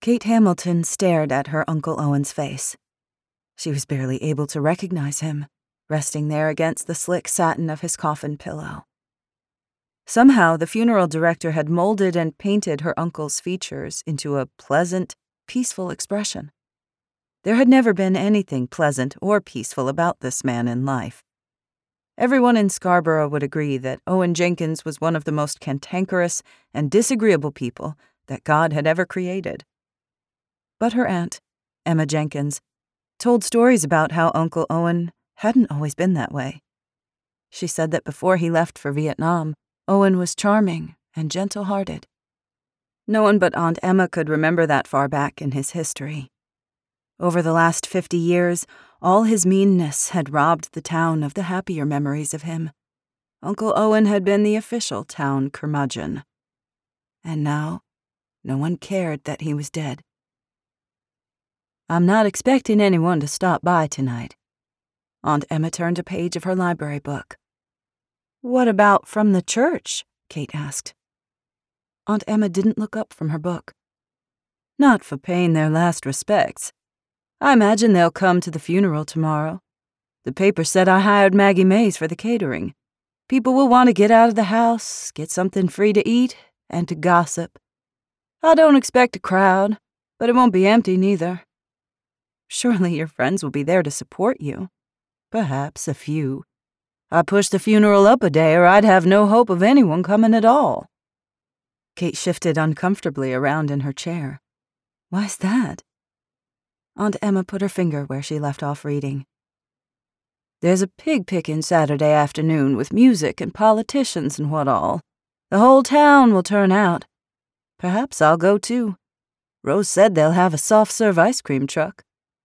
Kate Hamilton stared at her Uncle Owen's face. She was barely able to recognize him, resting there against the slick satin of his coffin pillow. Somehow, the funeral director had molded and painted her uncle's features into a pleasant, peaceful expression. There had never been anything pleasant or peaceful about this man in life. Everyone in Scarborough would agree that Owen Jenkins was one of the most cantankerous and disagreeable people that God had ever created. But her aunt, Emma Jenkins, told stories about how Uncle Owen hadn't always been that way. She said that before he left for Vietnam, Owen was charming and gentle-hearted. No one but Aunt Emma could remember that far back in his history. Over the last 50 years, all his meanness had robbed the town of the happier memories of him. Uncle Owen had been the official town curmudgeon. And now, no one cared that he was dead. "I'm not expecting anyone to stop by tonight." Aunt Emma turned a page of her library book. "What about from the church?" Kate asked. Aunt Emma didn't look up from her book. "Not for paying their last respects. I imagine they'll come to the funeral tomorrow. The paper said I hired Maggie Mays for the catering. People will want to get out of the house, get something free to eat, and to gossip. I don't expect a crowd, but it won't be empty neither. Surely your friends will be there to support you. Perhaps a few. I pushed the funeral up a day or I'd have no hope of anyone coming at all." Kate shifted uncomfortably around in her chair. "Why's that?" Aunt Emma put her finger where she left off reading. "There's a pig picking Saturday afternoon with music and politicians and what all. The whole town will turn out. Perhaps I'll go too. Rose said they'll have a soft-serve ice cream truck."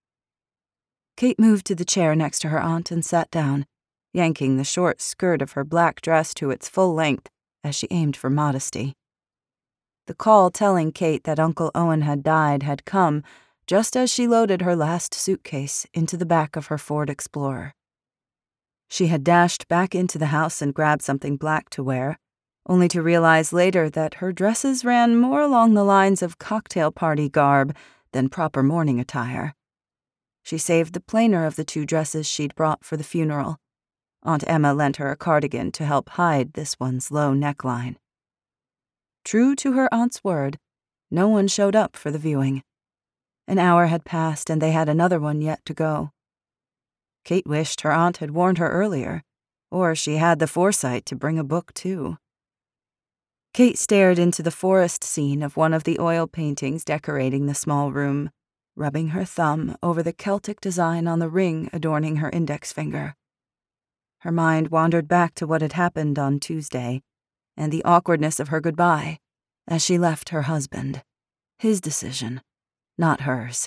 Kate moved to the chair next to her aunt and sat down, yanking the short skirt of her black dress to its full length as she aimed for modesty. The call telling Kate that Uncle Owen had died had come just as she loaded her last suitcase into the back of her Ford Explorer. She had dashed back into the house and grabbed something black to wear, only to realize later that her dresses ran more along the lines of cocktail party garb than proper morning attire. She saved the plainer of the two dresses she'd brought for the funeral. Aunt Emma lent her a cardigan to help hide this one's low neckline. True to her aunt's word, no one showed up for the viewing. An hour had passed and they had another one yet to go. Kate wished her aunt had warned her earlier, or she had the foresight to bring a book too. Kate stared into the forest scene of one of the oil paintings decorating the small room, rubbing her thumb over the Celtic design on the ring adorning her index finger. Her mind wandered back to what had happened on Tuesday, and the awkwardness of her goodbye as she left her husband. His decision, not hers.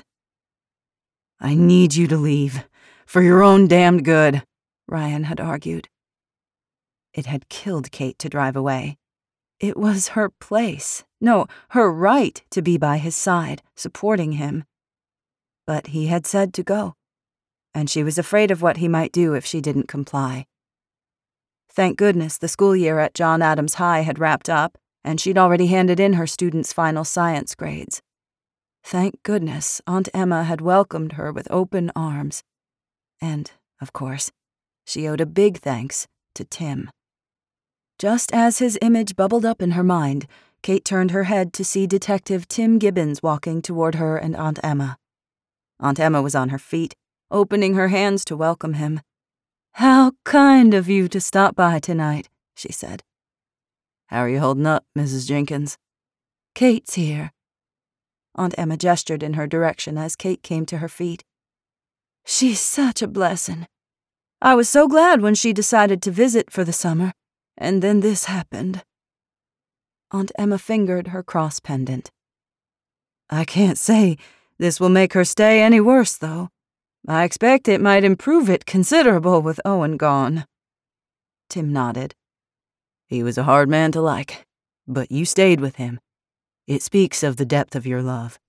"I need you to leave, for your own damned good," Ryan had argued. It had killed Kate to drive away. It was her place, no, her right to be by his side, supporting him. But he had said to go, and she was afraid of what he might do if she didn't comply. Thank goodness the school year at John Adams High had wrapped up, and she'd already handed in her students' final science grades. Thank goodness Aunt Emma had welcomed her with open arms. And, of course, she owed a big thanks to Tim. Just as his image bubbled up in her mind, Kate turned her head to see Detective Tim Gibbons walking toward her and Aunt Emma. Aunt Emma was on her feet, opening her hands to welcome him. "How kind of you to stop by tonight," she said. "How are you holding up, Mrs. Jenkins?" "Kate's here." Aunt Emma gestured in her direction as Kate came to her feet. "She's such a blessing. I was so glad when she decided to visit for the summer, and then this happened." Aunt Emma fingered her cross pendant. "I can't say this will make her stay any worse, though. I expect it might improve it considerable with Owen gone." Tim nodded. "He was a hard man to like, but you stayed with him. It speaks of the depth of your love."